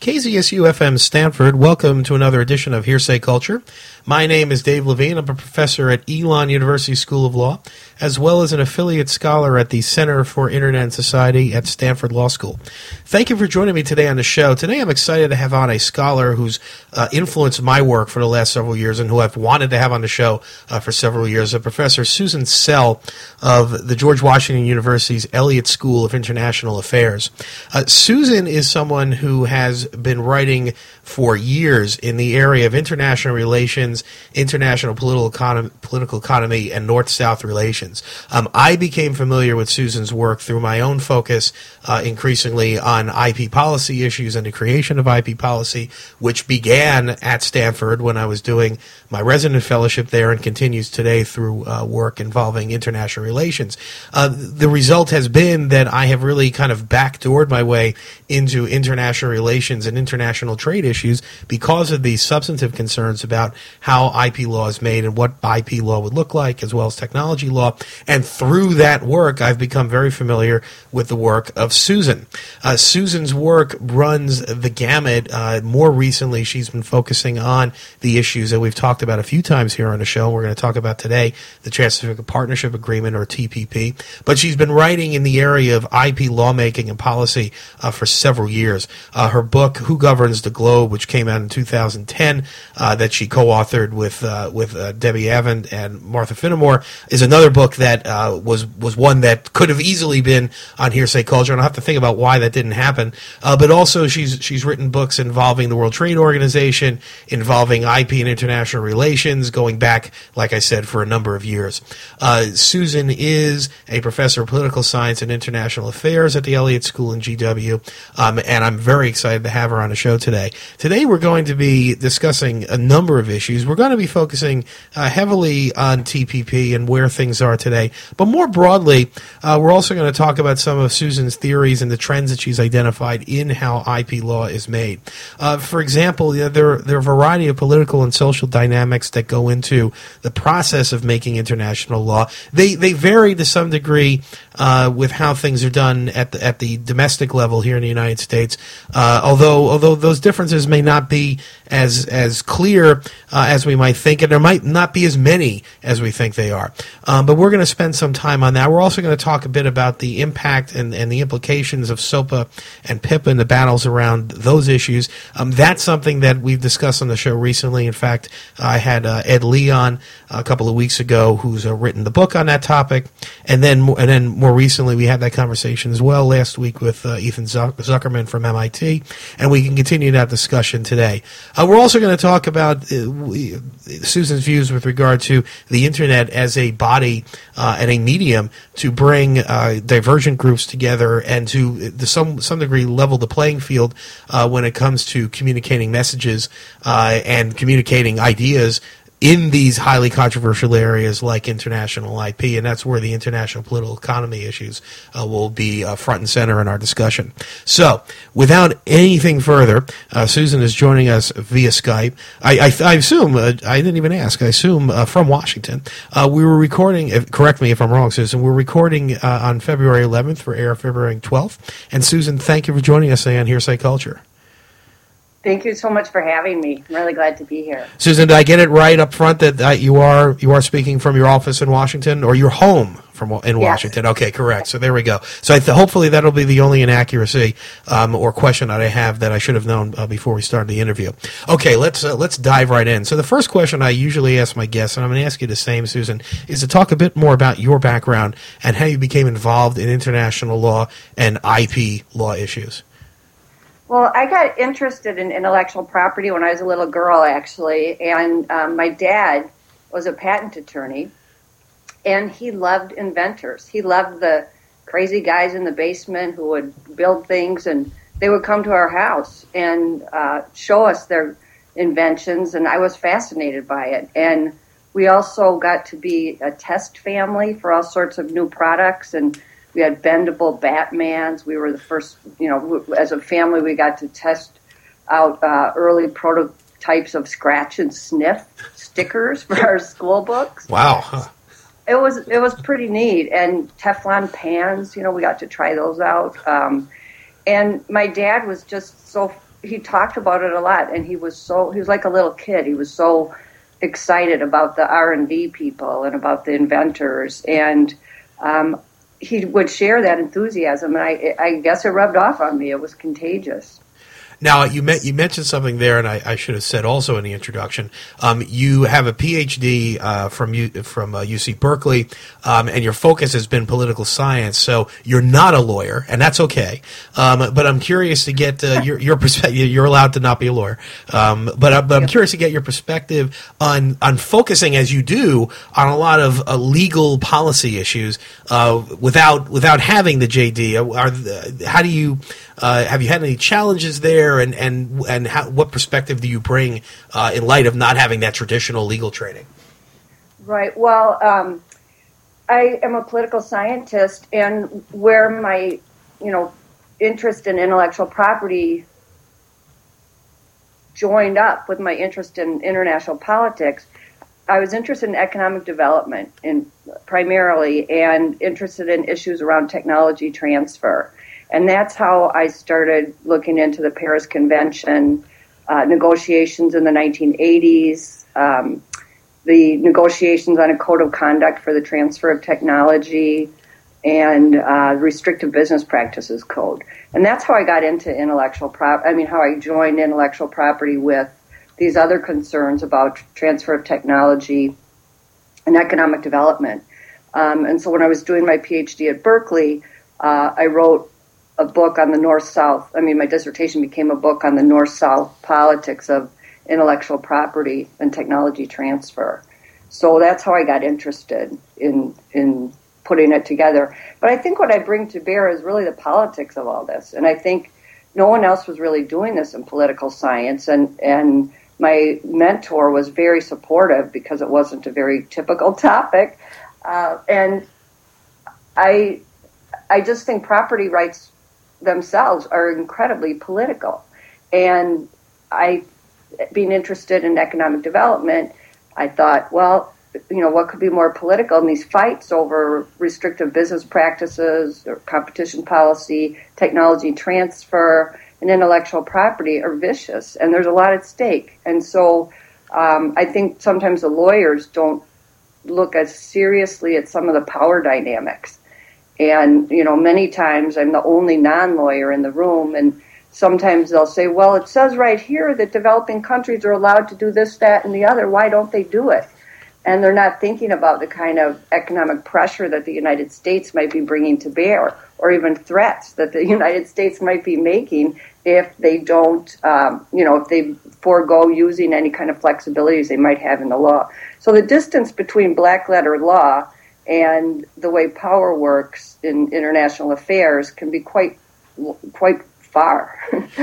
KZSU-FM Stanford. Welcome to another edition of Hearsay Culture. My name is Dave Levine. I'm a professor at Elon University School of Law, as well as an affiliate scholar at the Center for Internet and Society at Stanford Law School. Thank you for joining me today on the show. Today I'm excited to have on a scholar who's influenced my work for the last several years and who I've wanted to have on the show for several years, Professor Susan Sell of the George Washington University's Elliott School of International Affairs. Susan is someone who has been writing for years in the area of international relations, international political economy, and North-South relations. I became familiar with Susan's work through my own focus increasingly on IP policy issues and the creation of IP policy, which began at Stanford when I was doing my resident fellowship there and continues today through work involving international relations. The result has been that I have really kind of backdoored my way into international relations and international trade issues because of these substantive concerns about how IP law is made and what IP law would look like, as well as technology law. And through that work, I've become very familiar with the work of Susan. Susan's work runs the gamut. More recently, she's been focusing on the issues that we've talked about a few times here on the show. We're going to talk about today the Trans-Pacific Partnership Agreement, or TPP. But she's been writing in the area of IP lawmaking and policy for several years. Her book, Who Governs the Globe, which came out in 2010, that she co-authored with Debbie Avent and Martha Finnemore, is another book that was one that could have easily been on Hearsay Culture, and I'll have to think about why that didn't happen. But also, she's written books involving the World Trade Organization, involving IP and international relations, going back, like I said, for a number of years. Susan is a professor of political science and international affairs at the Elliott School in GW, and I'm very excited to have her on the show today. Today we're going to be discussing a number of issues. We're going to be focusing heavily on TPP and where things are today, but more broadly, we're also going to talk about some of Susan's theories and the trends that she's identified in how IP law is made. For example, there are a variety of political and social dynamics that go into the process of making international law. They vary to some degree with how things are done at the domestic level here in the United States, although those differences may not be as clear as we might think, and there might not be as many as we think they are. But we're going to spend some time on that. We're also going to talk a bit about the impact and the implications of SOPA and PIPA and the battles around those issues. That's something that we've discussed on the show recently. In fact, I had Ed Leon a couple of weeks ago, who's written the book on that topic, and then more recently we had that conversation as well last week with Ethan Zuckerman from MIT, and we can continue that discussion today. We're also going to talk about Susan's views with regard to the Internet as a body and a medium to bring divergent groups together and to some degree level the playing field when it comes to communicating messages and communicating ideas in these highly controversial areas like international IP, and that's where the international political economy issues will be front and center in our discussion. So, without anything further, Susan is joining us via Skype. I assume, I didn't even ask, I assume from Washington. We were recording, correct me if I'm wrong, Susan, we're recording on February 11th for air February 12th. And Susan, thank you for joining us today on Hearsay Culture. Thank you so much for having me. I'm really glad to be here. Susan, did I get it right up front that you are speaking from your office in Washington, or your home in Washington? Yes. Okay, correct. So there we go. So hopefully that'll be the only inaccuracy or question that I have that I should have known before we started the interview. Okay, let's dive right in. So the first question I usually ask my guests, and I'm going to ask you the same, Susan, is to talk a bit more about your background and how you became involved in international law and IP law issues. Well, I got interested in intellectual property when I was a little girl, actually, and my dad was a patent attorney, and he loved inventors. He loved the crazy guys in the basement who would build things, and they would come to our house and show us their inventions, and I was fascinated by it. And we also got to be a test family for all sorts of new products, and we had bendable Batmans. We were the first, as a family, we got to test out early prototypes of scratch and sniff stickers for our school books. Wow. Huh. It was pretty neat. And Teflon pans, we got to try those out. And my dad was just so he talked about it a lot, and he was like a little kid. He was so excited about the R&D people and about the inventors, and he would share that enthusiasm, and I guess it rubbed off on me. It was contagious. Now, you mentioned something there, and I should have said also in the introduction. You have a PhD from UC Berkeley, and your focus has been political science. So you're not a lawyer, and that's okay. But I'm curious to get your perspective. You're allowed to not be a lawyer, but I'm curious to get your perspective on focusing as you do on a lot of legal policy issues without having the JD. How do you have you had any challenges there? And what perspective do you bring in light of not having that traditional legal training? Right. Well, I am a political scientist, and where my, interest in intellectual property joined up with my interest in international politics, I was interested in economic development primarily, and interested in issues around technology transfer. And that's how I started looking into the Paris Convention, negotiations in the 1980s, the negotiations on a code of conduct for the transfer of technology, and restrictive business practices code. And that's how I got into how I joined intellectual property with these other concerns about transfer of technology and economic development. And so when I was doing my PhD at Berkeley, I wrote a book on the North-South. My dissertation became a book on the North-South politics of intellectual property and technology transfer. So that's how I got interested in putting it together. But I think what I bring to bear is really the politics of all this. And I think no one else was really doing this in political science. And my mentor was very supportive because it wasn't a very typical topic. And I just think property rights themselves are incredibly political. And being interested in economic development, I thought, well, what could be more political? And these fights over restrictive business practices or competition policy, technology transfer, and intellectual property are vicious, and there's a lot at stake. And so I think sometimes the lawyers don't look as seriously at some of the power dynamics. And, many times I'm the only non-lawyer in the room, and sometimes they'll say, well, it says right here that developing countries are allowed to do this, that, and the other. Why don't they do it? And they're not thinking about the kind of economic pressure that the United States might be bringing to bear, or even threats that the United States might be making if they don't, if they forego using any kind of flexibilities they might have in the law. So the distance between black letter law and the way power works in international affairs can be quite far.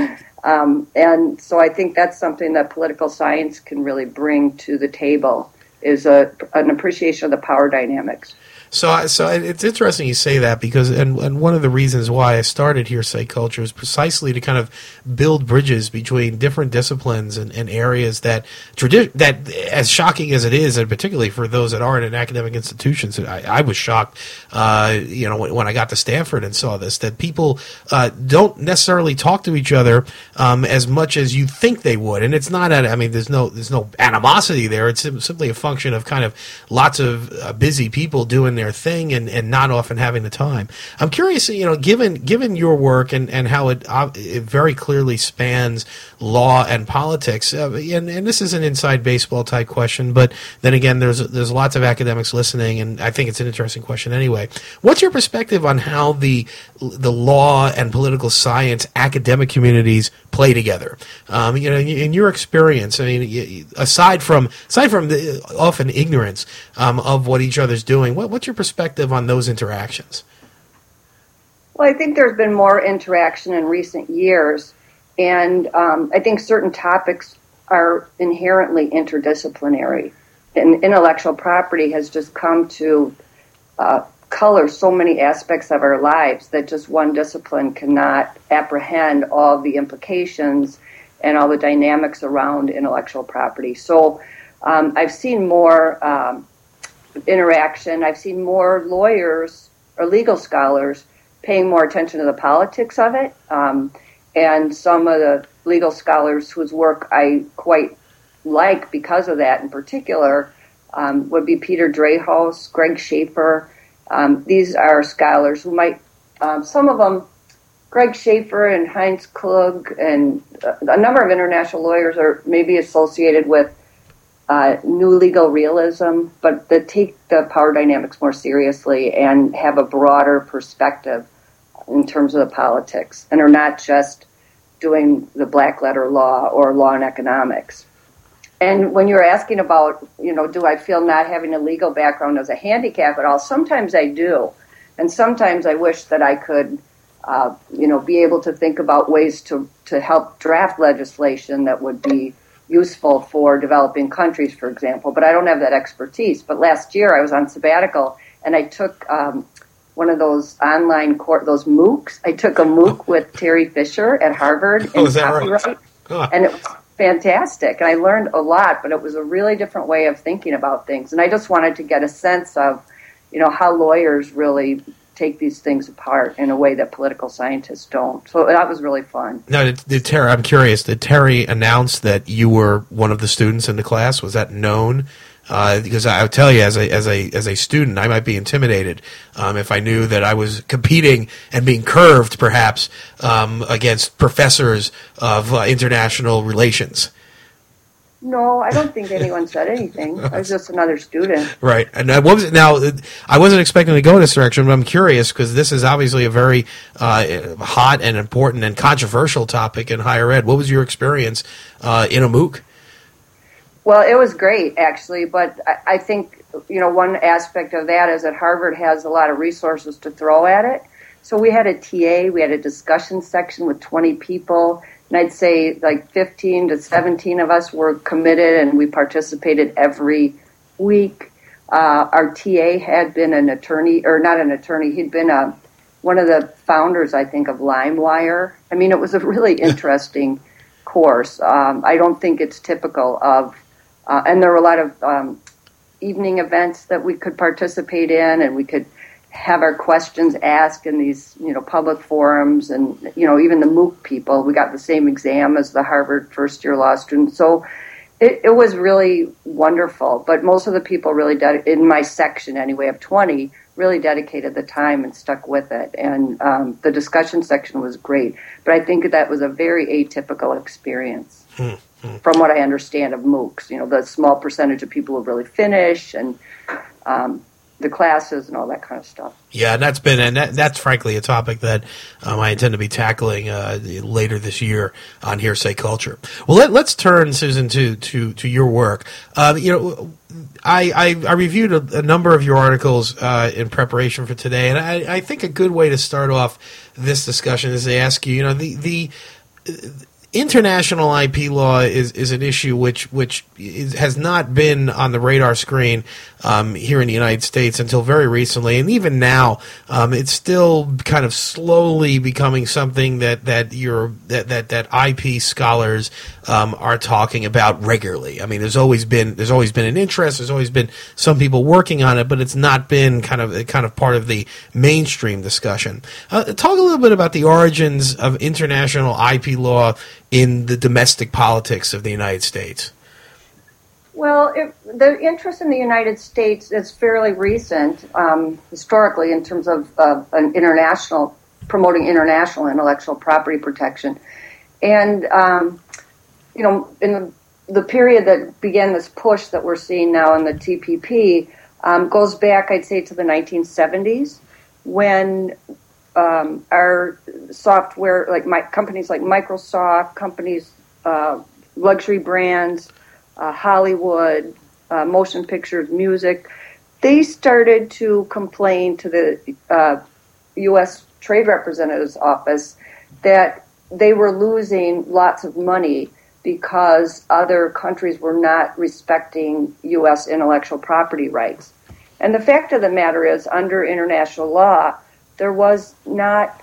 And so I think that's something that political science can really bring to the table, is an appreciation of the power dynamics. So it's interesting you say that, because and one of the reasons why I started Hearsay Culture is precisely to kind of build bridges between different disciplines and areas that as shocking as it is, and particularly for those that aren't in academic institutions, I was shocked, when I got to Stanford and saw this, that people don't necessarily talk to each other as much as you think they would. And it's not, there's no animosity there. It's simply a function of kind of lots of busy people doing their thing and not often having the time. I'm curious, given your work and how it very clearly spans law and politics, and this is an inside baseball type question, but then again, there's lots of academics listening, and I think it's an interesting question anyway. What's your perspective on how the law and political science academic communities play together? In your experience, aside from the often ignorance of what each other's doing, what's your perspective on those interactions? Well, I think there's been more interaction in recent years, and I think certain topics are inherently interdisciplinary. And intellectual property has just come to color so many aspects of our lives that just one discipline cannot apprehend all the implications and all the dynamics around intellectual property. So I've seen more interaction. I've seen more lawyers or legal scholars paying more attention to the politics of it, and some of the legal scholars whose work I quite like because of that in particular would be Peter Dreyhaus, Greg Schaefer. These are scholars who might, some of them, Greg Schaefer and Heinz Klug and a number of international lawyers are maybe associated with new legal realism, but that take the power dynamics more seriously and have a broader perspective in terms of the politics and are not just doing the black letter law or law and economics. And when you're asking about, do I feel not having a legal background as a handicap at all? Sometimes I do. And sometimes I wish that I could, be able to think about ways to help draft legislation that would be useful for developing countries, for example. But I don't have that expertise. But last year I was on sabbatical and I took one of those online those MOOCs. I took a MOOC with Terry Fisher at Harvard in copyright. Right? Oh. And it was fantastic. And I learned a lot, but it was a really different way of thinking about things. And I just wanted to get a sense of, how lawyers really take these things apart in a way that political scientists don't. So that was really fun. Now, did Terry, I'm curious, did Terry announce that you were one of the students in the class? Was that known? Because I would tell you, as a student, I might be intimidated if I knew that I was competing and being curved, perhaps, against professors of international relations. No, I don't think anyone said anything. I was just another student. Right. And I wasn't expecting to go in this direction, but I'm curious because this is obviously a very hot and important and controversial topic in higher ed. What was your experience in a MOOC? Well, it was great, actually, but I think, one aspect of that is that Harvard has a lot of resources to throw at it. So we had a TA, we had a discussion section with 20 people, and I'd say like 15 to 17 of us were committed, and we participated every week. Our TA had been an attorney, or not an attorney, he'd been one of the founders, I think, of LimeWire. I mean, it was a really interesting course. I don't think it's typical of... and there were a lot of evening events that we could participate in, and we could have our questions asked in these, public forums, and, even the MOOC people. We got the same exam as the Harvard first-year law students. So it was really wonderful. But most of the people really, in my section anyway, of 20, really dedicated the time and stuck with it. And the discussion section was great. But I think that was a very atypical experience. From what I understand of MOOCs, the small percentage of people who really finish and the classes and all that kind of stuff. Yeah, and that's frankly a topic that I intend to be tackling later this year on Hearsay Culture. Well, let's turn, Susan, to your work. I reviewed a number of your articles in preparation for today, and I think a good way to start off this discussion is to ask you, the international IP law is an issue which has not been on the radar screen here in the United States until very recently, and even now, it's still kind of slowly becoming something that IP scholars are talking about regularly. I mean, there's always been an interest. There's always been some people working on it, but it's not been kind of part of the mainstream discussion. Talk a little bit about the origins of international IP law in the domestic politics of the United States. Well, the interest in the United States is fairly recent, historically, in terms of promoting international intellectual property protection. And, in the period that began this push that we're seeing now in the TPP goes back, I'd say, to the 1970s, when our software, companies like Microsoft, companies, luxury brands, Hollywood, motion pictures, music, they started to complain to the U.S. Trade Representative's office that they were losing lots of money because other countries were not respecting U.S. intellectual property rights. And the fact of the matter is, under international law, there wasn't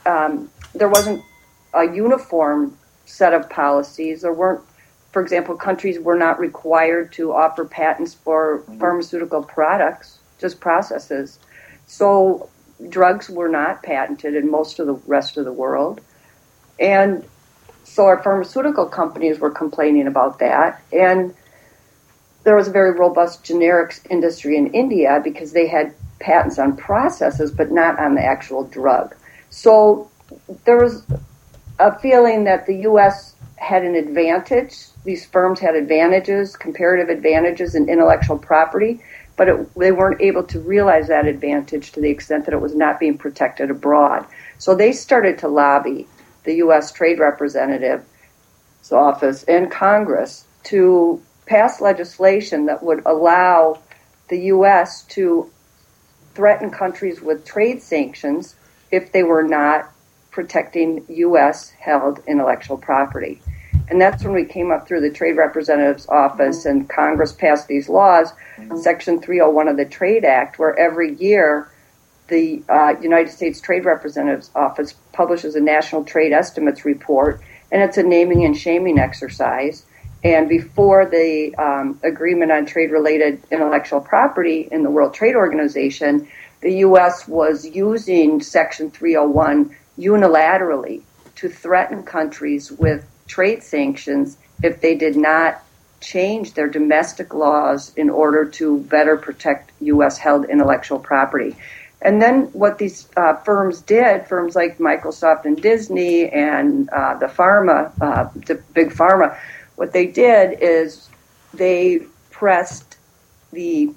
a uniform set of policies. There weren't, for example, countries were not required to offer patents for pharmaceutical products, just processes. So drugs were not patented in most of the rest of the world. And So our pharmaceutical companies were complaining about that, and there was a very robust generics industry in India because they had patents on processes but not on the actual drug. So there was a feeling that the U.S. had an advantage. These firms had advantages, comparative advantages in intellectual property, but they weren't able to realize that advantage to the extent that it was not being protected abroad. So they started to lobby the U.S. Trade Representative's office and Congress to pass legislation that would allow the U.S. to threaten countries with trade sanctions if they were not protecting U.S.-held intellectual property. And that's when we came up through the Trade Representative's office and Congress passed these laws, Section 301 of the Trade Act, where every year the United States Trade Representative's office publishes a National Trade Estimates report, and it's a naming and shaming exercise. And before the agreement on trade-related intellectual property in the World Trade Organization, the U.S. was using Section 301 unilaterally to threaten countries with trade sanctions if they did not change their domestic laws in order to better protect U.S.-held intellectual property. And then what these firms did, firms like Microsoft and Disney and the big pharma, what they did is they pressed the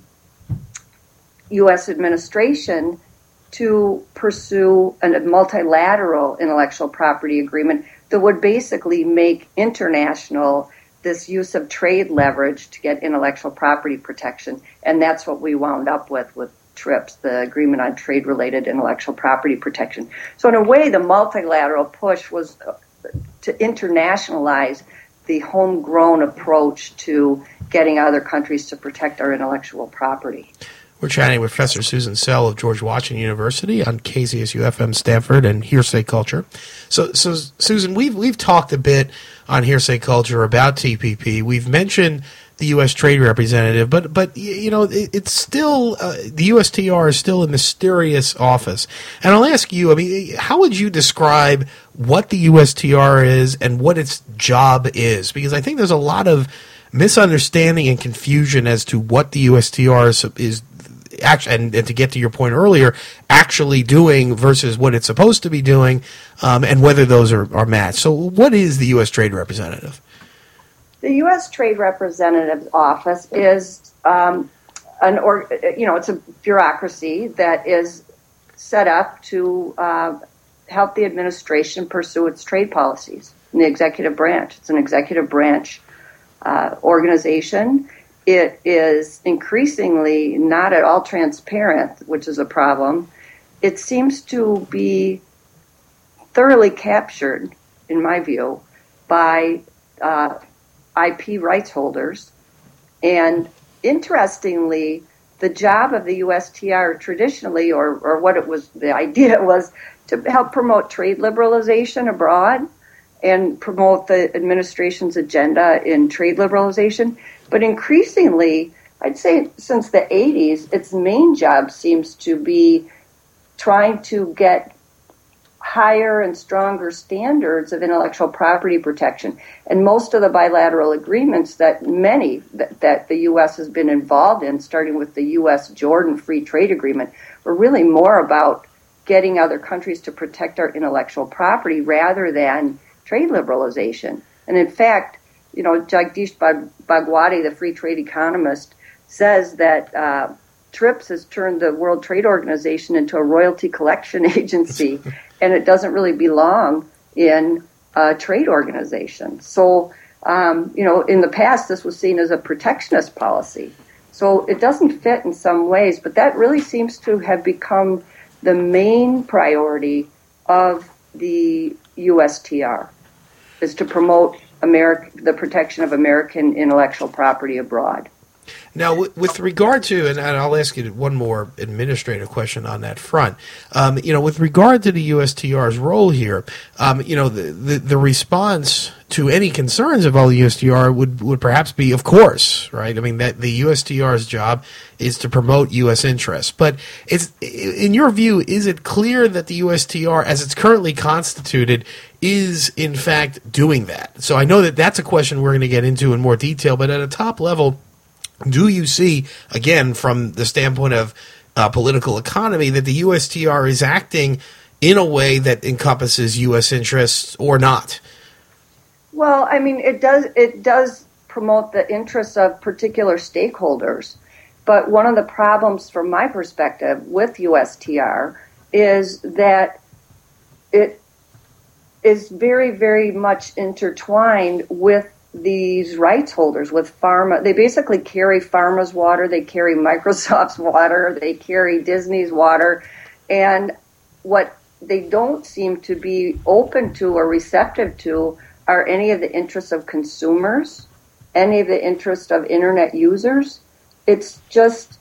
U.S. administration to pursue a multilateral intellectual property agreement that would basically make international this use of trade leverage to get intellectual property protection. And that's what we wound up with TRIPS, the Agreement on Trade-Related Intellectual Property Protection. So in a way, the multilateral push was to internationalize the homegrown approach to getting other countries to protect our intellectual property. We're chatting with Professor Susan Sell of George Washington University on KZSU-FM Stanford and Hearsay Culture. So Susan, we've talked a bit on Hearsay Culture about TPP. We've mentioned the U.S. Trade Representative, but you know, it's still the USTR is still a mysterious office. And I'll ask you, I mean, how would you describe what the USTR is and what its job is? Because I think there's a lot of misunderstanding and confusion as to what the USTR is actually, and to get to your point earlier, actually doing versus what it's supposed to be doing, and whether those are matched. So what is the U.S. Trade Representative? The U.S. Trade Representative's office is it's a bureaucracy that is set up to help the administration pursue its trade policies in the executive branch. It's an executive branch organization. It is increasingly not at all transparent, which is a problem. It seems to be thoroughly captured, in my view, by IP rights holders. And interestingly, the job of the USTR traditionally, or what it was, the idea was to help promote trade liberalization abroad and promote the administration's agenda in trade liberalization. But increasingly, I'd say since the 80s, its main job seems to be trying to get higher and stronger standards of intellectual property protection. And most of the bilateral agreements that the U.S. has been involved in, starting with the U.S.-Jordan Free Trade Agreement, were really more about getting other countries to protect our intellectual property rather than trade liberalization. And in fact, you know, Jagdish Bhagwati, the free trade economist, says that TRIPS has turned the World Trade Organization into a royalty collection agency, and it doesn't really belong in a trade organization. So, in the past, this was seen as a protectionist policy. So it doesn't fit in some ways, but that really seems to have become the main priority of the USTR, is to promote the protection of American intellectual property abroad. Now, with regard to, and I'll ask you one more administrative question on that front. With regard to the USTR's role here, the response to any concerns about the USTR would perhaps be, of course, right? I mean, that the USTR's job is to promote U.S. interests. But in your view, is it clear that the USTR, as it's currently constituted, is in fact doing that? So I know that that's a question we're going to get into in more detail, but at a top level, do you see, again, from the standpoint of political economy, that the USTR is acting in a way that encompasses U.S. interests or not? Well, I mean, it does promote the interests of particular stakeholders. But one of the problems from my perspective with USTR is that it is very, very much intertwined with these rights holders, with pharma. They basically carry pharma's water, they carry Microsoft's water, they carry Disney's water, and what they don't seem to be open to or receptive to are any of the interests of consumers, any of the interests of internet users. It's just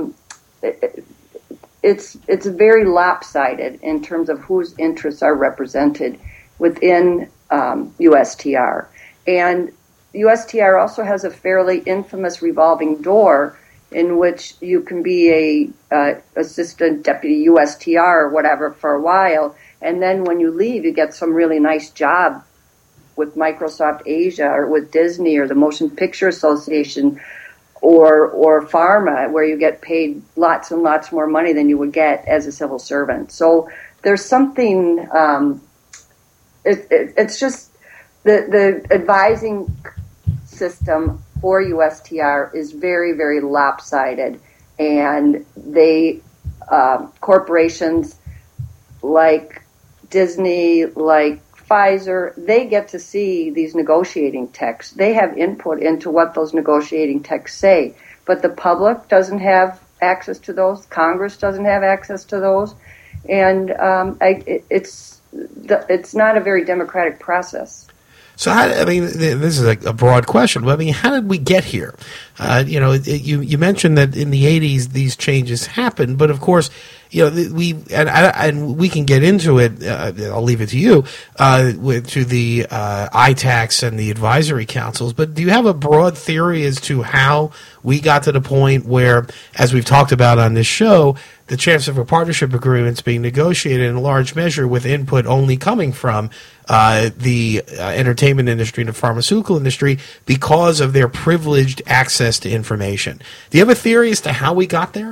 it's very lopsided in terms of whose interests are represented within USTR. And USTR also has a fairly infamous revolving door in which you can be a assistant deputy USTR or whatever for a while, and then when you leave, you get some really nice job with Microsoft Asia or with Disney or the Motion Picture Association or pharma, where you get paid lots and lots more money than you would get as a civil servant. So there's something. It's just the advising system for USTR is very, very lopsided, and they corporations like Disney, like Pfizer, they get to see these negotiating texts. They have input into what those negotiating texts say, but the public doesn't have access to those. Congress doesn't have access to those, and it's not a very democratic process. So, this is a broad question, but how did we get here? You mentioned that in the 80s these changes happened, but of course, we can get into it. I'll leave it to you to the ITACs and the advisory councils. But do you have a broad theory as to how we got to the point where, as we've talked about on this show, the transfer of partnership agreements being negotiated in large measure with input only coming from the entertainment industry and the pharmaceutical industry because of their privileged access to information? Do you have a theory as to how we got there?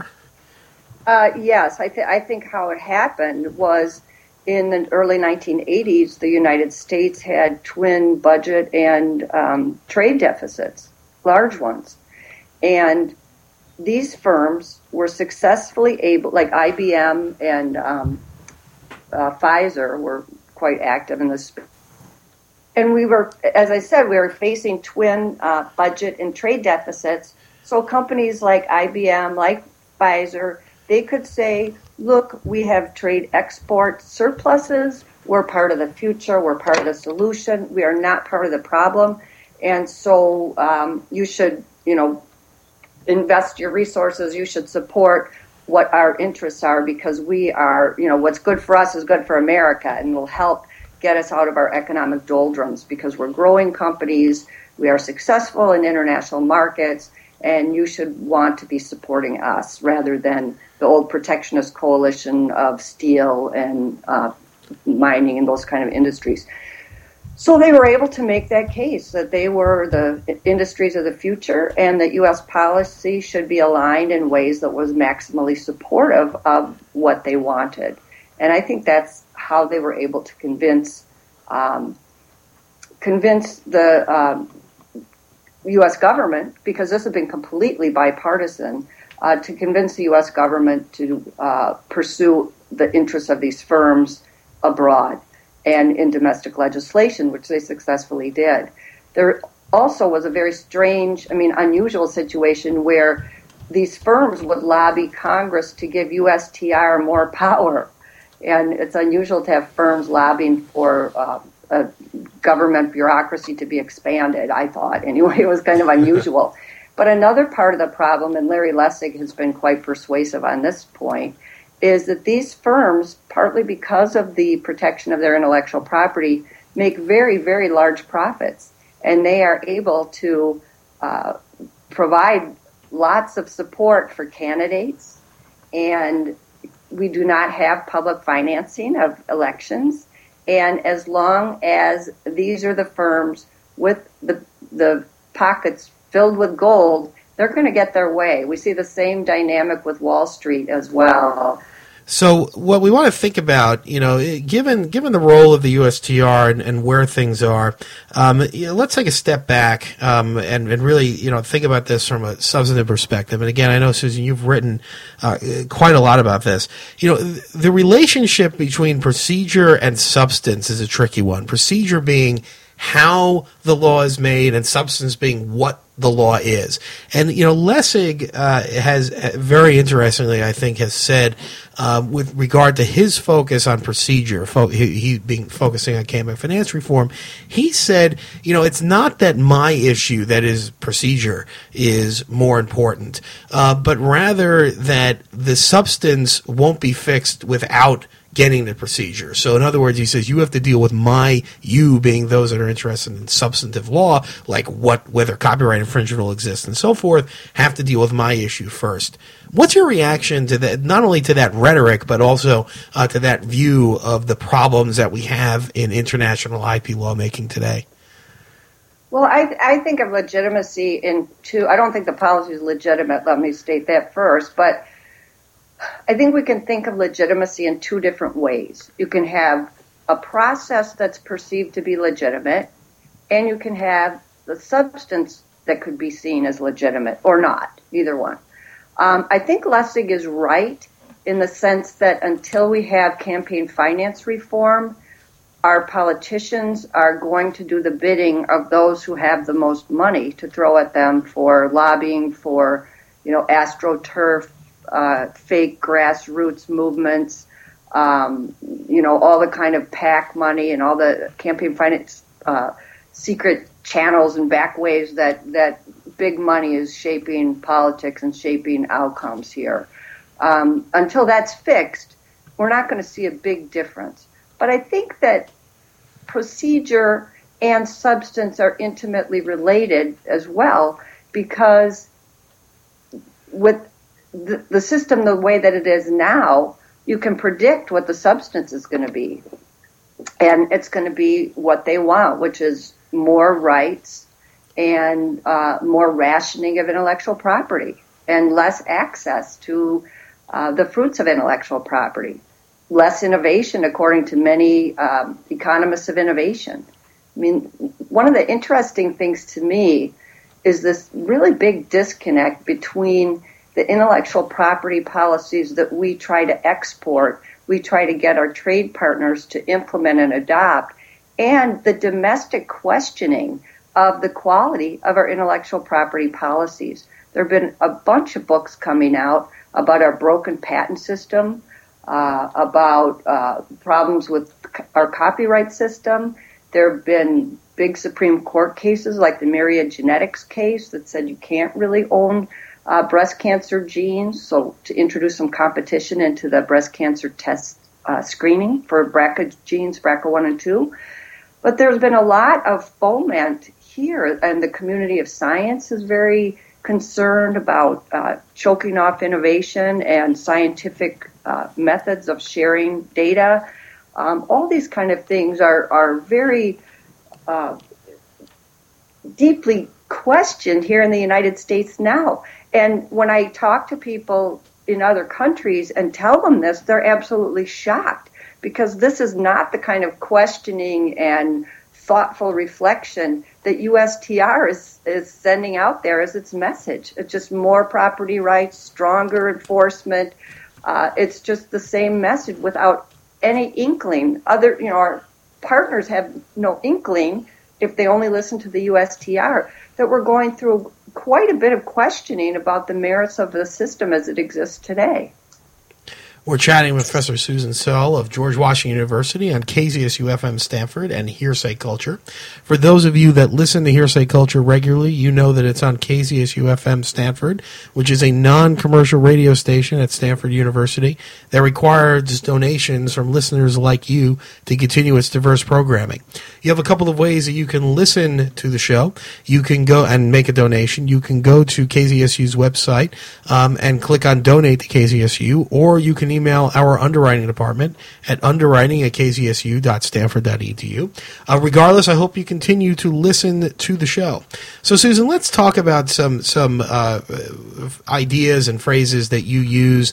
Yes, I think how it happened was in the early 1980s, the United States had twin budget and trade deficits, large ones. And these firms were successfully able, like IBM and Pfizer were quite active in this. And we were, as I said, we were facing twin budget and trade deficits. So companies like IBM, like Pfizer, they could say, look, we have trade export surpluses. We're part of the future. We're part of the solution. We are not part of the problem. And so you should, invest your resources. You should support what our interests are, because we are, what's good for us is good for America, and will help get us out of our economic doldrums, because we're growing companies. We are successful in international markets, and you should want to be supporting us rather than the old protectionist coalition of steel and mining and those kind of industries. So they were able to make that case that they were the industries of the future, and that U.S. policy should be aligned in ways that was maximally supportive of what they wanted. And I think that's how they were able to convince the U.S. government, because this has been completely bipartisan, to convince the U.S. government to pursue the interests of these firms abroad and in domestic legislation, which they successfully did. There also was a very strange, unusual situation where these firms would lobby Congress to give USTR more power. And it's unusual to have firms lobbying for a government bureaucracy to be expanded, I thought. Anyway, it was kind of unusual. But another part of the problem, and Larry Lessig has been quite persuasive on this point, is that these firms, partly because of the protection of their intellectual property, make very, very large profits. And they are able to provide lots of support for candidates. And we do not have public financing of elections. And as long as these are the firms with the pockets filled with gold, they're going to get their way. We see the same dynamic with Wall Street as well. So what we want to think about, given the role of the USTR and where things are, let's take a step back and really, think about this from a substantive perspective. And again, I know, Susan, you've written quite a lot about this. The relationship between procedure and substance is a tricky one. Procedure being how the law is made and substance being what the law is. And, Lessig has very interestingly, I think, has said with regard to his focus on procedure, he being focusing on campaign finance reform, he said, it's not that my issue, that is procedure, is more important, but rather that the substance won't be fixed without getting the procedure. So in other words, he says you have to deal with you being those that are interested in substantive law, like whether copyright infringement will exist and so forth, have to deal with my issue first. What's your reaction to that, not only to that rhetoric, but also to that view of the problems that we have in international IP lawmaking today? Well, I think of legitimacy in two. I don't think the policy is legitimate, let me state that first, but I think we can think of legitimacy in two different ways. You can have a process that's perceived to be legitimate, and you can have the substance that could be seen as legitimate or not, either one. I think Lessig is right in the sense that until we have campaign finance reform, our politicians are going to do the bidding of those who have the most money to throw at them for lobbying, for, AstroTurf, fake grassroots movements, all the kind of PAC money and all the campaign finance secret channels and back ways that big money is shaping politics and shaping outcomes here. Until that's fixed, we're not going to see a big difference. But I think that procedure and substance are intimately related as well, because with the system the way that it is now, you can predict what the substance is going to be. And it's going to be what they want, which is more rights and more rationing of intellectual property and less access to the fruits of intellectual property, less innovation, according to many economists of innovation. I mean, one of the interesting things to me is this really big disconnect between the intellectual property policies that we try to export, we try to get our trade partners to implement and adopt, and the domestic questioning of the quality of our intellectual property policies. There have been a bunch of books coming out about our broken patent system, about problems with our copyright system. There have been big Supreme Court cases like the Myriad Genetics case that said you can't really own breast cancer genes, so to introduce some competition into the breast cancer test screening for BRCA genes, BRCA1 and 2. But there's been a lot of foment here, and the community of science is very concerned about choking off innovation and scientific methods of sharing data. All these kind of things are very deeply questioned here in the United States now. And when I talk to people in other countries and tell them this, they're absolutely shocked, because this is not the kind of questioning and thoughtful reflection that USTR is sending out there as its message. It's just more property rights, stronger enforcement. It's just the same message without any inkling. Our partners have no inkling, if they only listen to the USTR, that we're going through quite a bit of questioning about the merits of the system as it exists today. We're chatting with Professor Susan Sell of George Washington University on KZSU-FM Stanford and Hearsay Culture. For those of you that listen to Hearsay Culture regularly, you know that it's on KZSU-FM Stanford, which is a non-commercial radio station at Stanford University that requires donations from listeners like you to continue its diverse programming. You have a couple of ways that you can listen to the show. You can go and make a donation. You can go to KZSU's website and click on Donate to KZSU, or you can email our underwriting department at underwriting@kzsu.stanford.edu. Regardless, I hope you continue to listen to the show. So, Susan, let's talk about some ideas and phrases that you use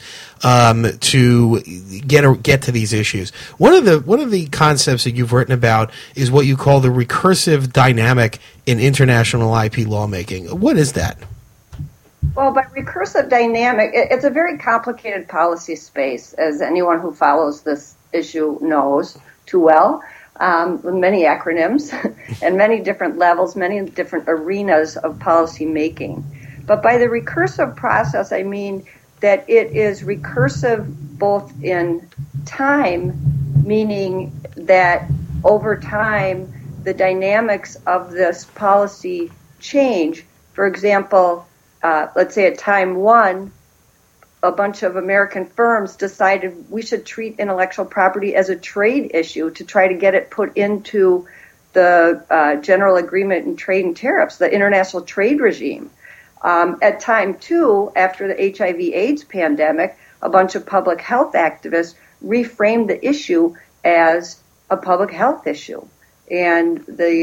to get to these issues. One of the concepts that you've written about is what you call the recursive dynamic in international IP lawmaking. What is that? Well, by recursive dynamic, it's a very complicated policy space, as anyone who follows this issue knows too well, with many acronyms and many different levels, many different arenas of policy making. But by the recursive process, I mean that it is recursive both in time, meaning that over time, the dynamics of this policy change. For example, let's say at time one, a bunch of American firms decided we should treat intellectual property as a trade issue to try to get it put into the General Agreement in Trade and Tariffs, the international trade regime. At time two, after the HIV/AIDS pandemic, a bunch of public health activists reframed the issue as a public health issue. And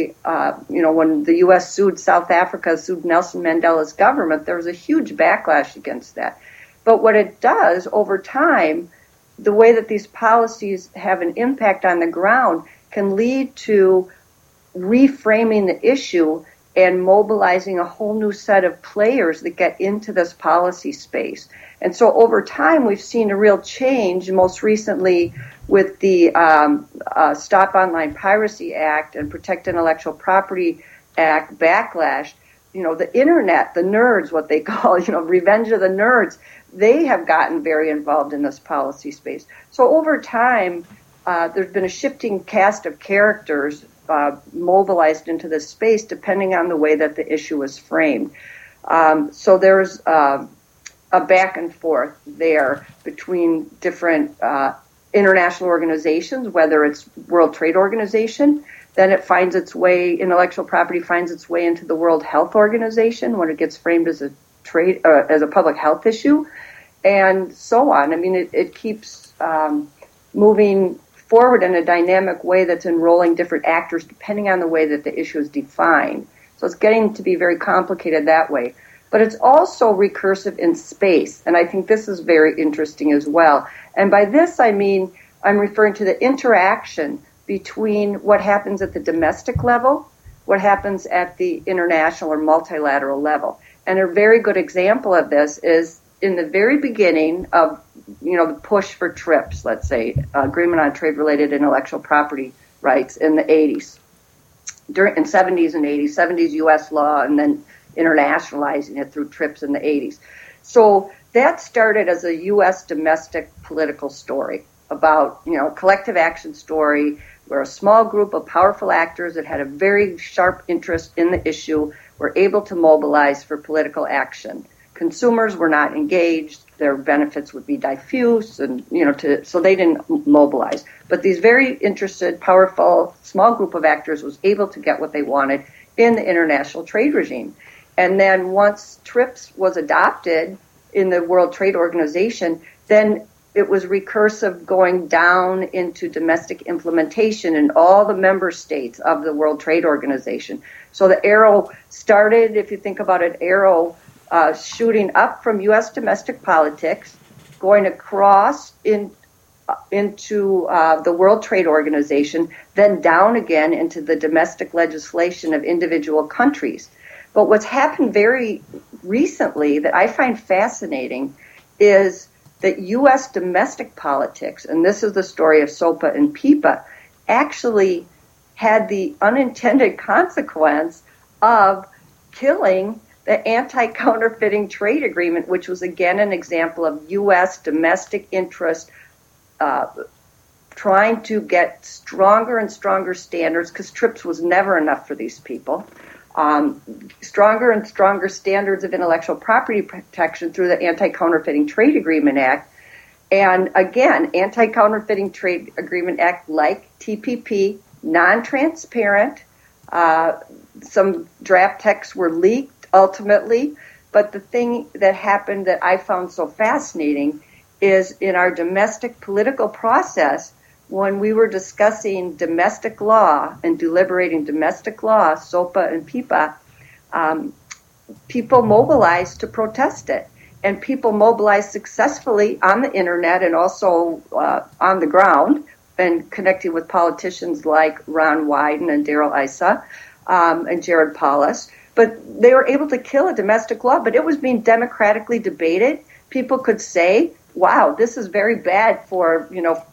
when the U.S. sued South Africa, sued Nelson Mandela's government, there was a huge backlash against that. But what it does over time, the way that these policies have an impact on the ground can lead to reframing the issue and mobilizing a whole new set of players that get into this policy space. And so over time, we've seen a real change, most recently with the Stop Online Piracy Act and Protect Intellectual Property Act backlash. You know, the internet, the nerds, what they call, revenge of the nerds, they have gotten very involved in this policy space. So over time, there's been a shifting cast of characters mobilized into this space depending on the way that the issue is framed. So there's a back and forth there between different international organizations, whether it's World Trade Organization, then it finds its way, intellectual property finds its way into the World Health Organization when it gets framed as a trade, as a public health issue, and so on. I mean, it keeps moving forward in a dynamic way that's enrolling different actors depending on the way that the issue is defined. So it's getting to be very complicated that way. But it's also recursive in space, and I think this is very interesting as well. And by this, I mean, I'm referring to the interaction between what happens at the domestic level, what happens at the international or multilateral level. And a very good example of this is in the very beginning of, the push for TRIPS, let's say, Agreement on Trade-Related Intellectual Property Rights in the 80s, in 70s and 80s, 70s U.S. law, and then internationalizing it through TRIPS in the 80s. So that started as a U.S. domestic political story about, collective action story where a small group of powerful actors that had a very sharp interest in the issue were able to mobilize for political action. Consumers were not engaged. Their benefits would be diffuse, and so they didn't mobilize. But these very interested, powerful, small group of actors was able to get what they wanted in the international trade regime. And then once TRIPS was adopted in the World Trade Organization, then it was recursive going down into domestic implementation in all the member states of the World Trade Organization. So the arrow started, if you think about it, shooting up from U.S. domestic politics, going across into the World Trade Organization, then down again into the domestic legislation of individual countries. But what's happened very recently that I find fascinating is that U.S. domestic politics, and this is the story of SOPA and PIPA, actually had the unintended consequence of killing the Anti-Counterfeiting Trade Agreement, which was again an example of U.S. domestic interest trying to get stronger and stronger standards, because TRIPS was never enough for these people, stronger and stronger standards of intellectual property protection through the Anti-Counterfeiting Trade Agreement Act. And again, Anti-Counterfeiting Trade Agreement Act, like TPP, non-transparent. Some draft texts were leaked ultimately, but the thing that happened that I found so fascinating is in our domestic political process, when we were discussing domestic law and deliberating domestic law, SOPA and PIPA, people mobilized to protest it. And people mobilized successfully on the internet and also on the ground, and connecting with politicians like Ron Wyden and Darrell Issa and Jared Polis. But they were able to kill a domestic law, but it was being democratically debated. People could say, wow, this is very bad for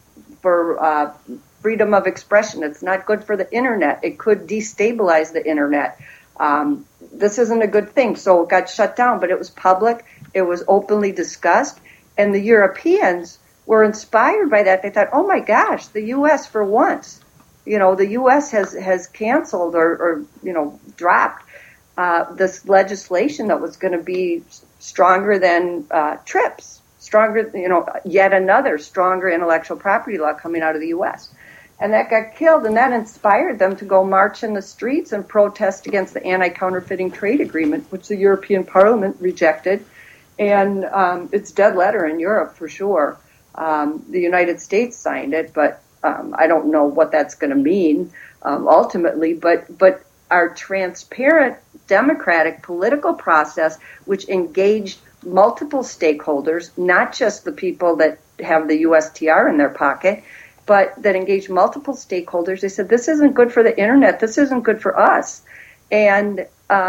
freedom of expression. It's not good for the internet. It could destabilize the internet. This isn't a good thing. So it got shut down, but it was public. It was openly discussed. And the Europeans were inspired by that. They thought, oh my gosh, the U.S. for once, the U.S. has canceled or dropped this legislation that was going to be stronger than TRIPS. Stronger, yet another stronger intellectual property law coming out of the U.S. And that got killed, and that inspired them to go march in the streets and protest against the Anti-Counterfeiting Trade Agreement, which the European Parliament rejected. And it's dead letter in Europe for sure. The United States signed it, but I don't know what that's going to mean ultimately. But our transparent democratic political process, which engaged multiple stakeholders, not just the people that have the USTR in their pocket, but that engage multiple stakeholders. They said, this isn't good for the internet. This isn't good for us. And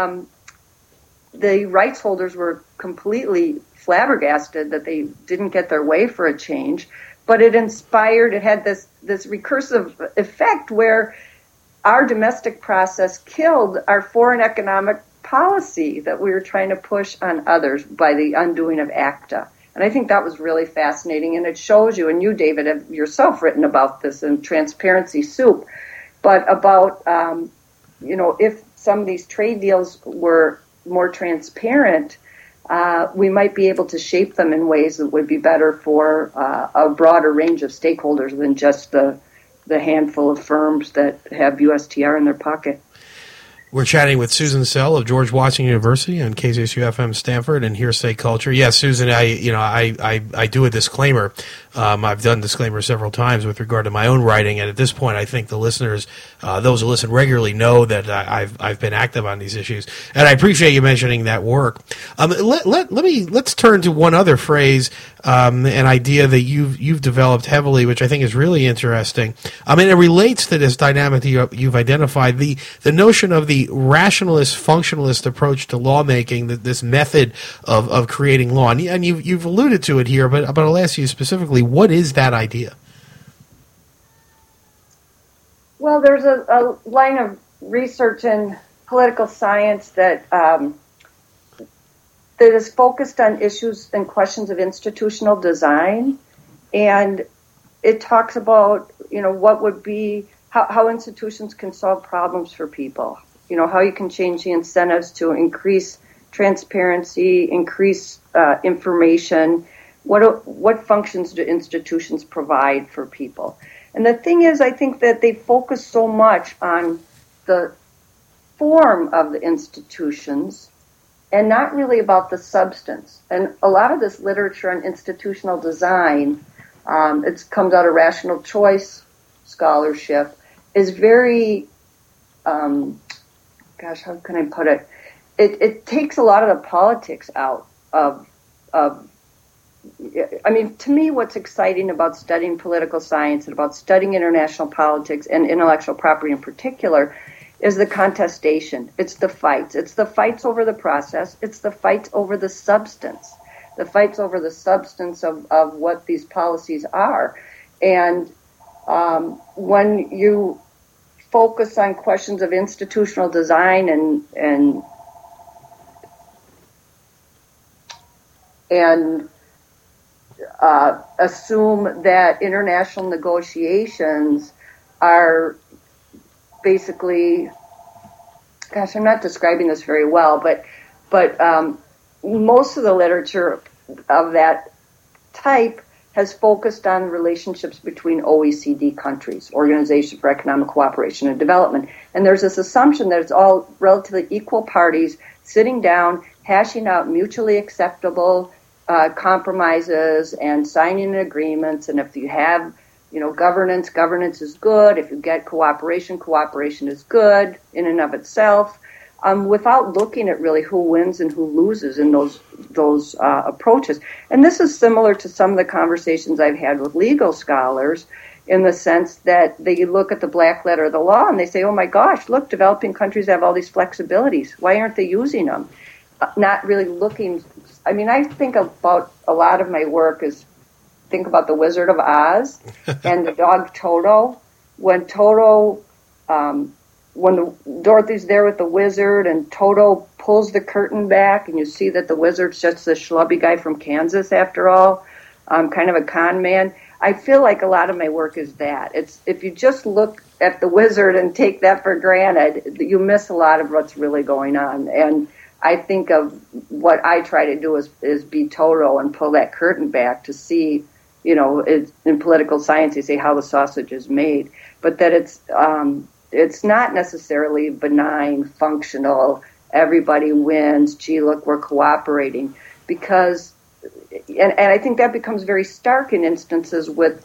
the rights holders were completely flabbergasted that they didn't get their way for a change. But it had this recursive effect where our domestic process killed our foreign economic policy that we were trying to push on others by the undoing of ACTA. And I think that was really fascinating, and it shows you, and you, David, have yourself written about this in Transparency Soup, but about, if some of these trade deals were more transparent, we might be able to shape them in ways that would be better for a broader range of stakeholders than just the handful of firms that have USTR in their pocket. We're chatting with Susan Sell of George Washington University on KZSU-FM Stanford and Hearsay Culture. Yes, Susan, I do a disclaimer. I've done disclaimers several times with regard to my own writing, and at this point, I think the listeners, those who listen regularly, know that I've been active on these issues, and I appreciate you mentioning that work. Let's turn to one other phrase, an idea that you've developed heavily, which I think is really interesting. It relates to this dynamic that you've identified, the notion of the rationalist, functionalist approach to lawmaking, this method of creating law. And you've alluded to it here, but I'll ask you specifically, what is that idea? Well, there's a line of research in political science that is focused on issues and questions of institutional design, and it talks about, what would be, how institutions can solve problems for people. How you can change the incentives to increase transparency, increase information. What functions do institutions provide for people? And the thing is, I think that they focus so much on the form of the institutions and not really about the substance. And a lot of this literature on institutional design, it comes out of rational choice scholarship, is very, how can I put it? It takes a lot of the politics out of to me, what's exciting about studying political science and about studying international politics and intellectual property in particular is the contestation. It's the fights. It's the fights over the process. It's the fights over the substance. The fights over the substance of what these policies are. And when you focus on questions of institutional design and and assume that international negotiations are basically, gosh, I'm not describing this very well, but most of the literature of that type has focused on relationships between OECD countries, Organization for Economic Cooperation and Development. And there's this assumption that it's all relatively equal parties sitting down, hashing out mutually acceptable compromises and signing agreements. And if you have, governance is good. If you get cooperation is good in and of itself. Without looking at really who wins and who loses in those approaches. And this is similar to some of the conversations I've had with legal scholars, in the sense that they look at the black letter of the law and they say, oh my gosh, look, developing countries have all these flexibilities. Why aren't they using them? Not really looking. I mean, I think about a lot of my work is think about the Wizard of Oz and the dog Toto. When Dorothy's there with the wizard and Toto pulls the curtain back and you see that the wizard's just a schlubby guy from Kansas after all, kind of a con man. I feel like a lot of my work is that. It's if you just look at the wizard and take that for granted, you miss a lot of what's really going on. And I think of what I try to do is be Toto and pull that curtain back to see, in political science they say how the sausage is made, but that it's not necessarily benign, functional, everybody wins, gee, look, we're cooperating. Because, and I think that becomes very stark in instances with,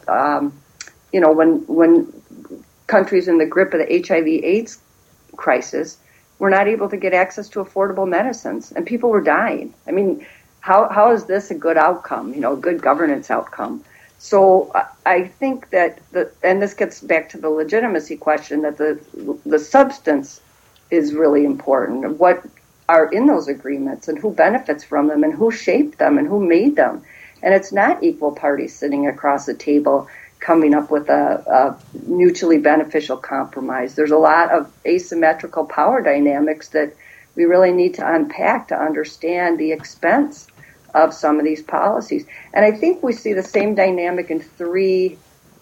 when countries in the grip of the HIV/AIDS crisis were not able to get access to affordable medicines, and people were dying. I mean, how is this a good outcome, a good governance outcome? So I think that, and this gets back to the legitimacy question, that the substance is really important. What are in those agreements and who benefits from them and who shaped them and who made them. And it's not equal parties sitting across the table coming up with a mutually beneficial compromise. There's a lot of asymmetrical power dynamics that we really need to unpack to understand the expense of some of these policies. And I think we see the same dynamic in two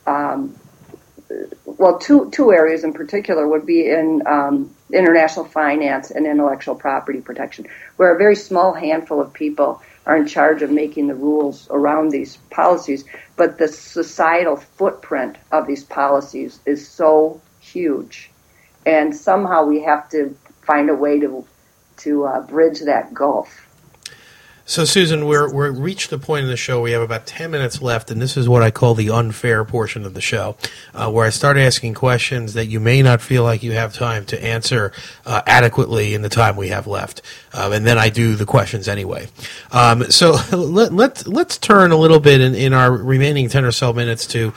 areas in particular would be in international finance and intellectual property protection, where a very small handful of people are in charge of making the rules around these policies, but the societal footprint of these policies is so huge. And somehow we have to find a way to bridge that gulf. So, Susan, we're reached the point in the show where we have about 10 minutes left, and this is what I call the unfair portion of the show, where I start asking questions that you may not feel like you have time to answer adequately in the time we have left, and then I do the questions anyway. So let's turn a little bit in our remaining 10 or so minutes to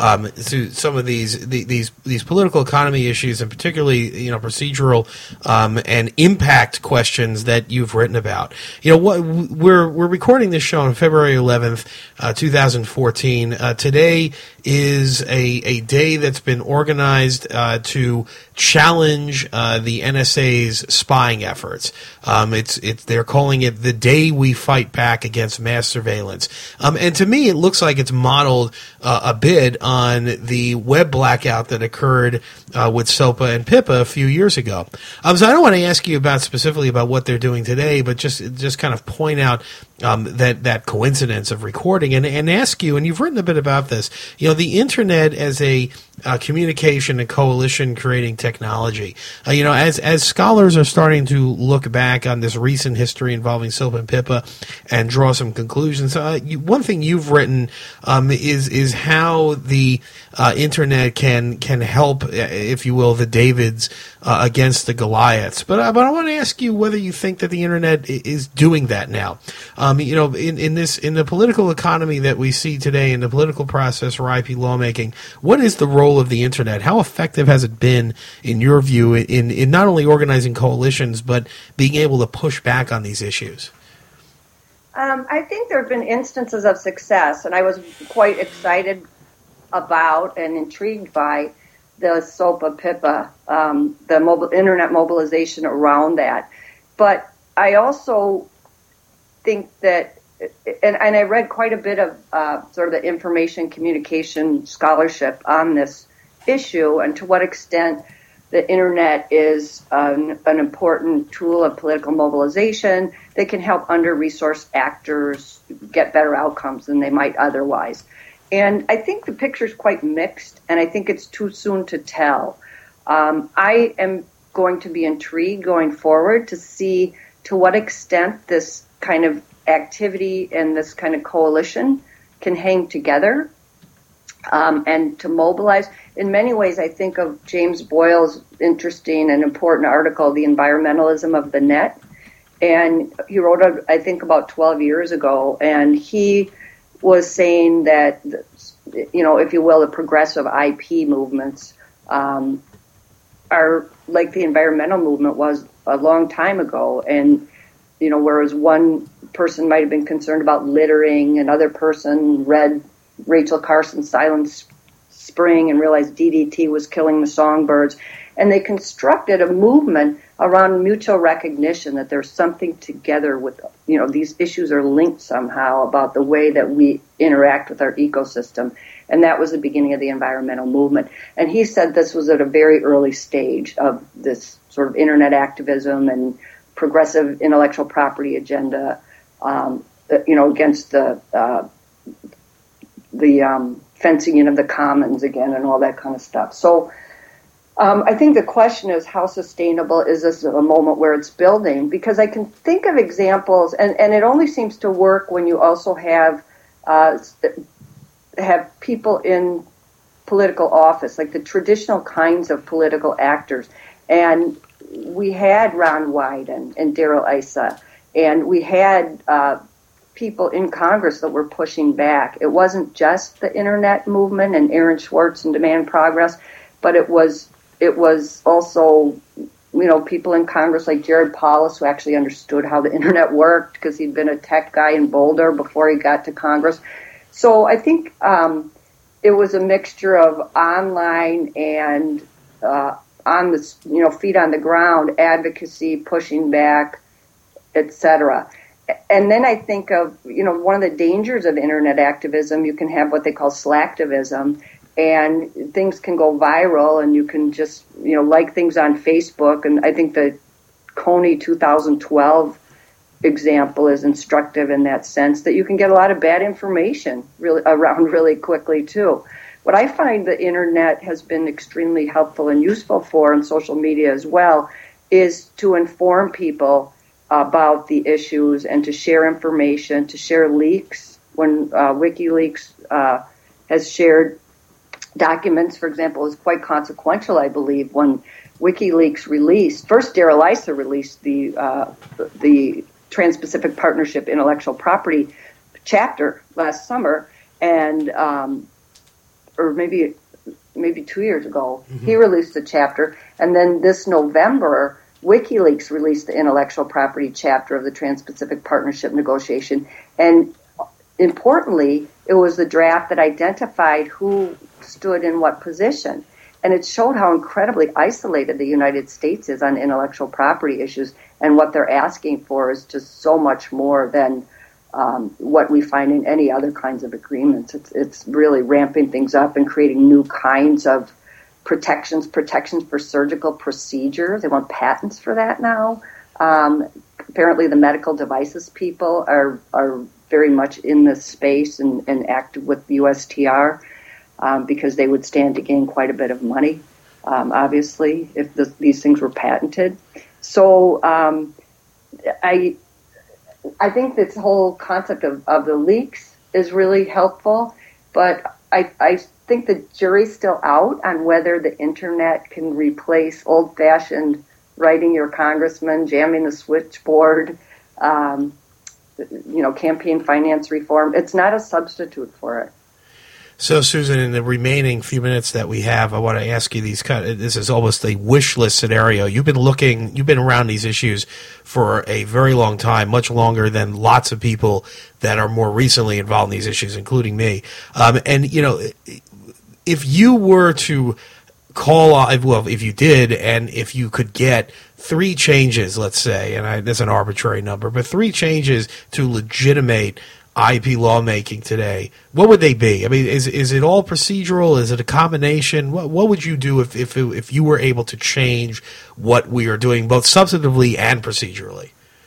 some of these political economy issues, and particularly procedural and impact questions that you've written about. We're recording this show on February 11th, 2014. Today is a day that's been organized to challenge the NSA's spying efforts. They're calling it the day we fight back against mass surveillance. And to me, it looks like it's modeled a bit on the web blackout that occurred with SOPA and PIPA a few years ago. So I don't want to ask you specifically about what they're doing today, but just kind of point out that coincidence of recording and ask you, and you've written a bit about this, the internet as a communication and coalition creating technology. As scholars are starting to look back on this recent history involving SOPA and PIPA and draw some conclusions, one thing you've written is how the internet can help, if you will, the Davids against the Goliaths. But I want to ask you whether you think that the internet is doing that now. In the political economy that we see today, in the political process for IP lawmaking, what is the role of the internet? How effective has it been, in your view, in not only organizing coalitions but being able to push back on these issues? I think there have been instances of success, and I was quite excited about and intrigued by the SOPA-PIPA, the internet mobilization around that. But I also think that and I read quite a bit of sort of the information communication scholarship on this issue, and to what extent the internet is an important tool of political mobilization that can help under-resourced actors get better outcomes than they might otherwise. And I think the picture is quite mixed, and I think it's too soon to tell. I am going to be intrigued going forward to see to what extent this kind of activity and this kind of coalition can hang together and to mobilize. In many ways, I think of James Boyle's interesting and important article, The Environmentalism of the Net. And he wrote it, I think, about 12 years ago. And he was saying that, if you will, the progressive IP movements are like the environmental movement was a long time ago. And, whereas one person might have been concerned about littering, another person read Rachel Carson's Silent Spring and realized DDT was killing the songbirds. And they constructed a movement around mutual recognition that there's something together with, these issues are linked somehow about the way that we interact with our ecosystem. And that was the beginning of the environmental movement. And he said this was at a very early stage of this sort of internet activism and progressive intellectual property agenda, against the fencing in of the commons again and all that kind of stuff. So I think the question is, how sustainable is this a moment where it's building? Because I can think of examples, and it only seems to work when you also have people in political office, like the traditional kinds of political actors. And we had Ron Wyden and Darrell Issa, and we had people in Congress that were pushing back. It wasn't just the internet movement and Aaron Swartz and Demand Progress, but it was also, people in Congress like Jared Polis, who actually understood how the internet worked because he'd been a tech guy in Boulder before he got to Congress. So I think it was a mixture of online and on the feet on the ground advocacy, pushing back, etc. And then I think of, one of the dangers of internet activism, you can have what they call slacktivism, and things can go viral, and you can just, like things on Facebook. And I think the Coney 2012 example is instructive in that sense, that you can get a lot of bad information around really quickly, too. What I find the internet has been extremely helpful and useful for, and social media as well, is to inform people about the issues and to share information, to share leaks. When WikiLeaks has shared documents, for example, is quite consequential, I believe, when WikiLeaks released, first Darrell Issa released the Trans-Pacific Partnership Intellectual Property chapter last summer, and or maybe 2 years ago, he released a chapter, and then this November, WikiLeaks released the intellectual property chapter of the Trans-Pacific Partnership negotiation, and importantly, it was the draft that identified who stood in what position, and it showed how incredibly isolated the United States is on intellectual property issues, and what they're asking for is just so much more than what we find in any other kinds of agreements. It's really ramping things up and creating new kinds of protections for surgical procedures. They want patents for that now. Apparently the medical devices people are very much in this space and active with USTR because they would stand to gain quite a bit of money, obviously, if these things were patented. So I think this whole concept of the leaks is really helpful, but I think the jury's still out on whether the internet can replace old-fashioned writing your congressman, jamming the switchboard, campaign finance reform. It's not a substitute for it. So, Susan, in the remaining few minutes that we have, I want to ask you this is almost a wish list scenario. You've been around these issues for a very long time, much longer than lots of people that are more recently involved in these issues, including me. If you were to call, if you did, and if you could get three changes, let's say, and that's an arbitrary number, but three changes to legitimate IP lawmaking today, what would they be? I mean, is it all procedural? Is it a combination? What would you do if you were able to change what we are doing, both substantively and procedurally?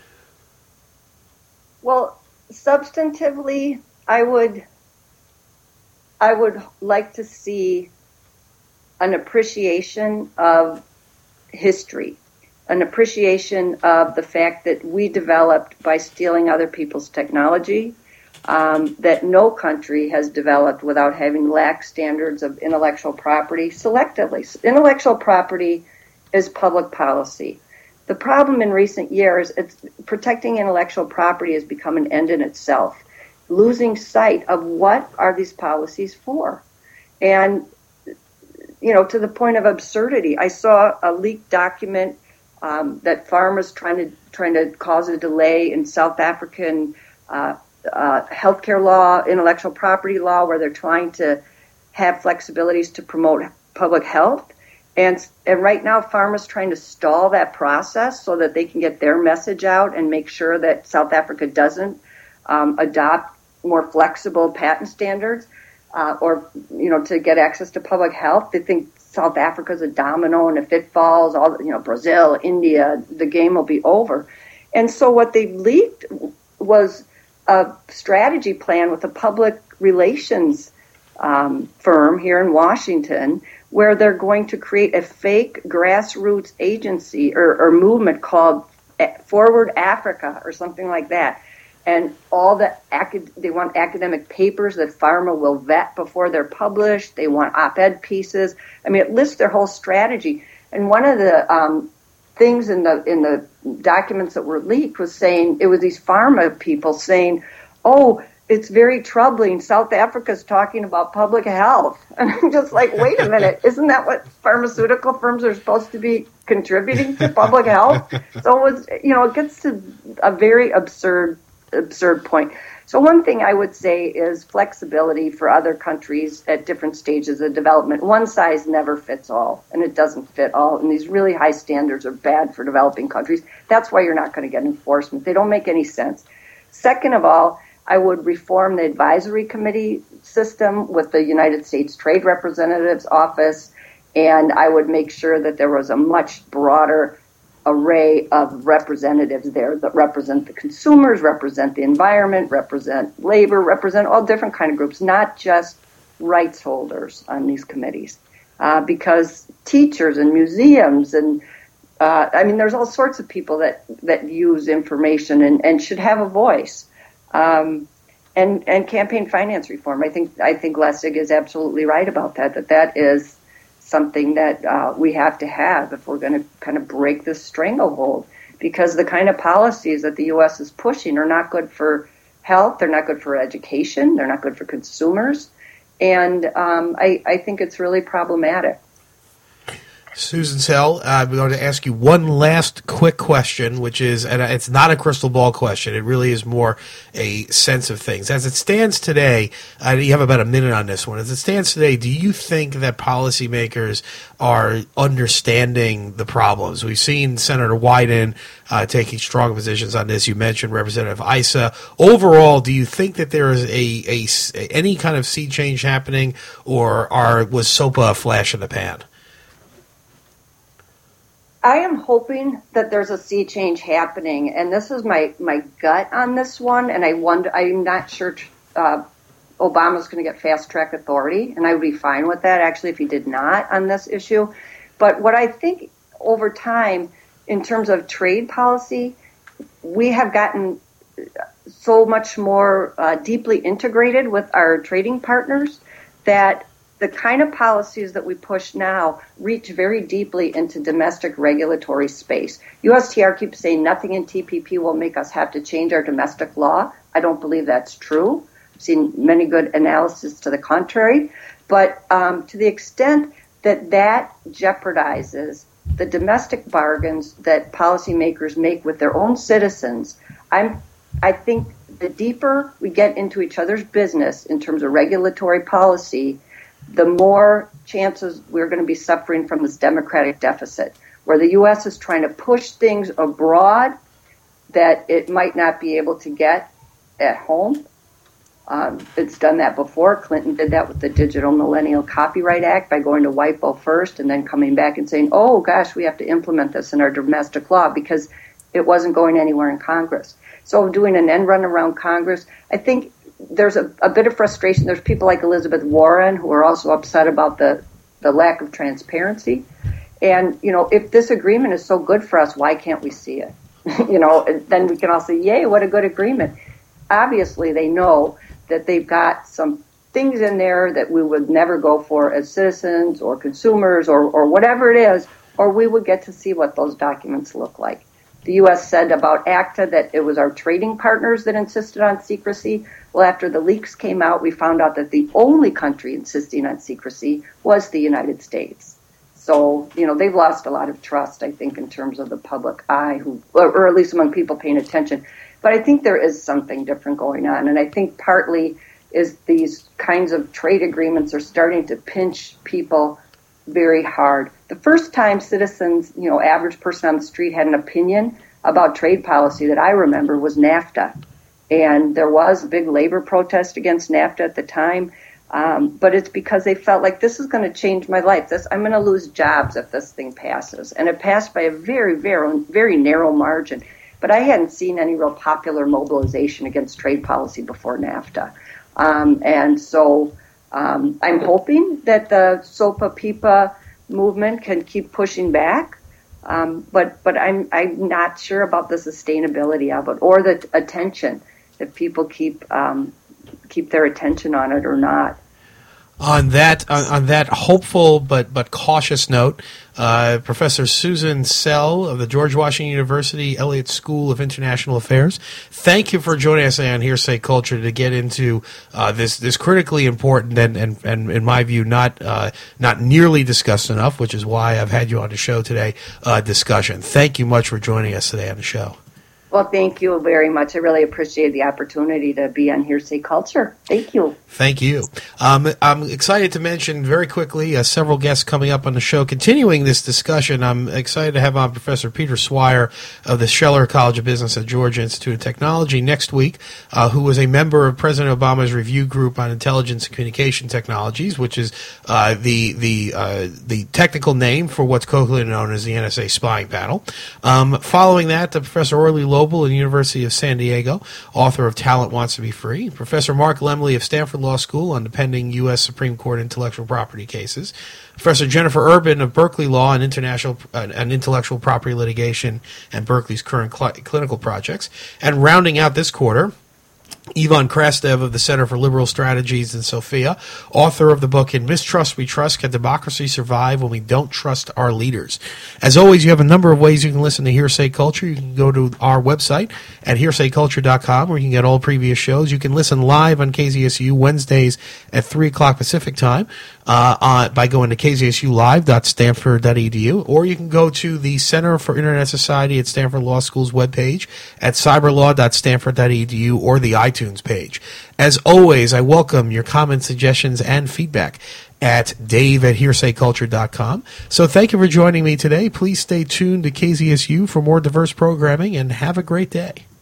Well, substantively, I would like to see an appreciation of history, an appreciation of the fact that we developed by stealing other people's technology, that no country has developed without having lax standards of intellectual property selectively. Intellectual property is public policy. The problem in recent years, protecting intellectual property has become an end in itself, losing sight of what are these policies for. And, to the point of absurdity, I saw a leaked document that pharma's trying to cause a delay in South African healthcare law, intellectual property law, where they're trying to have flexibilities to promote public health. And right now, pharma's trying to stall that process so that they can get their message out and make sure that South Africa doesn't adopt more flexible patent standards or to get access to public health. They think South Africa's a domino, and if it falls, Brazil, India, the game will be over. And so what they leaked was a strategy plan with a public relations firm here in Washington, where they're going to create a fake grassroots agency or movement called Forward Africa or something like that. And they want academic papers that pharma will vet before they're published. They want op-ed pieces. I mean, it lists their whole strategy. And one of the things in the documents that were leaked was saying, it was these pharma people saying, oh, it's very troubling. South Africa's talking about public health. And I'm just like, wait a minute, isn't that what pharmaceutical firms are supposed to be contributing to public health? So it gets to a very absurd point. So one thing I would say is flexibility for other countries at different stages of development. One size never fits all, and it doesn't fit all. And these really high standards are bad for developing countries. That's why you're not going to get enforcement. They don't make any sense. Second of all, I would reform the advisory committee system with the United States Trade Representative's office, and I would make sure that there was a much broader array of representatives there that represent the consumers, represent the environment, represent labor, represent all different kind of groups, not just rights holders on these committees. Because teachers and museums and there's all sorts of people that use information and should have a voice. And campaign finance reform. I think Lessig is absolutely right about that is something that we have to have if we're going to kind of break this stranglehold, because the kind of policies that the U.S. is pushing are not good for health, they're not good for education, they're not good for consumers, and I think it's really problematic. Susan Sell, I'm going to ask you one last quick question, which is, and it's not a crystal ball question, it really is more a sense of things. As it stands today, you have about a minute on this one. As it stands today, do you think that policymakers are understanding the problems? We've seen Senator Wyden taking strong positions on this. You mentioned Representative Issa. Overall, do you think that there is any kind of sea change happening, or was SOPA a flash in the pan? I am hoping that there's a sea change happening, and this is my gut on this one, and I'm not sure Obama's going to get fast-track authority, and I would be fine with that, actually, if he did not on this issue. But what I think over time, in terms of trade policy, we have gotten so much more deeply integrated with our trading partners that the kind of policies that we push now reach very deeply into domestic regulatory space. USTR keeps saying nothing in TPP will make us have to change our domestic law. I don't believe that's true. I've seen many good analysis to the contrary. But to the extent that jeopardizes the domestic bargains that policymakers make with their own citizens, I think the deeper we get into each other's business in terms of regulatory policy, the more chances we're going to be suffering from this democratic deficit. where the U.S. is trying to push things abroad that it might not be able to get at home. It's done that before. Clinton did that with the Digital Millennial Copyright Act by going to WIPO first and then coming back and saying, oh, gosh, we have to implement this in our domestic law because it wasn't going anywhere in Congress. So doing an end run around Congress, I think there's a bit of frustration. There's people like Elizabeth Warren who are also upset about the lack of transparency. And, if this agreement is so good for us, why can't we see it? Then we can all say, yay, what a good agreement. Obviously, they know that they've got some things in there that we would never go for as citizens or consumers or whatever it is, or we would get to see what those documents look like. The U.S. said about ACTA that it was our trading partners that insisted on secrecy. Well, after the leaks came out, we found out that the only country insisting on secrecy was the United States. So, they've lost a lot of trust, I think, in terms of the public eye, or at least among people paying attention. But I think there is something different going on. And I think partly is these kinds of trade agreements are starting to pinch people very hard. The first time citizens, average person on the street had an opinion about trade policy that I remember was NAFTA. And there was a big labor protest against NAFTA at the time. But it's because they felt like this is going to change my life. I'm going to lose jobs if this thing passes. And it passed by a very, very, very narrow margin. But I hadn't seen any real popular mobilization against trade policy before NAFTA. And so I'm hoping that the SOPA-PIPA movement can keep pushing back. But I'm not sure about the sustainability of it or the attention, if people keep their attention on it or not. On that hopeful but cautious note, Professor Susan Sell of the George Washington University Elliott School of International Affairs, thank you for joining us on Hearsay Culture to get into this critically important and in my view not nearly discussed enough, which is why I've had you on the show today, discussion. Thank you much for joining us today on the show. Well, thank you very much. I really appreciate the opportunity to be on Hearsay Culture. Thank you. Thank you. I'm excited to mention very quickly several guests coming up on the show. Continuing this discussion, I'm excited to have on Professor Peter Swire of the Scheller College of Business at Georgia Institute of Technology next week, who was a member of President Obama's review group on intelligence and communication technologies, which is the technical name for what's colloquially known as the NSA spying panel. Following that, Professor Orly Lobel of the University of San Diego, author of Talent Wants to Be Free. Professor Mark Lemley of Stanford Law School on the pending U.S. Supreme Court intellectual property cases. Professor Jennifer Urban of Berkeley Law on international and intellectual property litigation and Berkeley's current clinical projects. And rounding out this quarter, Ivan Krastev of the Center for Liberal Strategies in Sofia, author of the book In Mistrust We Trust, Can Democracy Survive When We Don't Trust Our Leaders? As always, you have a number of ways you can listen to Hearsay Culture. You can go to our website at hearsayculture.com where you can get all previous shows. You can listen live on KZSU Wednesdays at 3 o'clock Pacific time by going to kzsulive.stanford.edu, or you can go to the Center for Internet Society at Stanford Law School's webpage at cyberlaw.stanford.edu or the iTunes page. As always, I welcome your comments, suggestions, and feedback at dave@hearsayculture.com. So thank you for joining me today. Please stay tuned to KZSU for more diverse programming, and have a great day.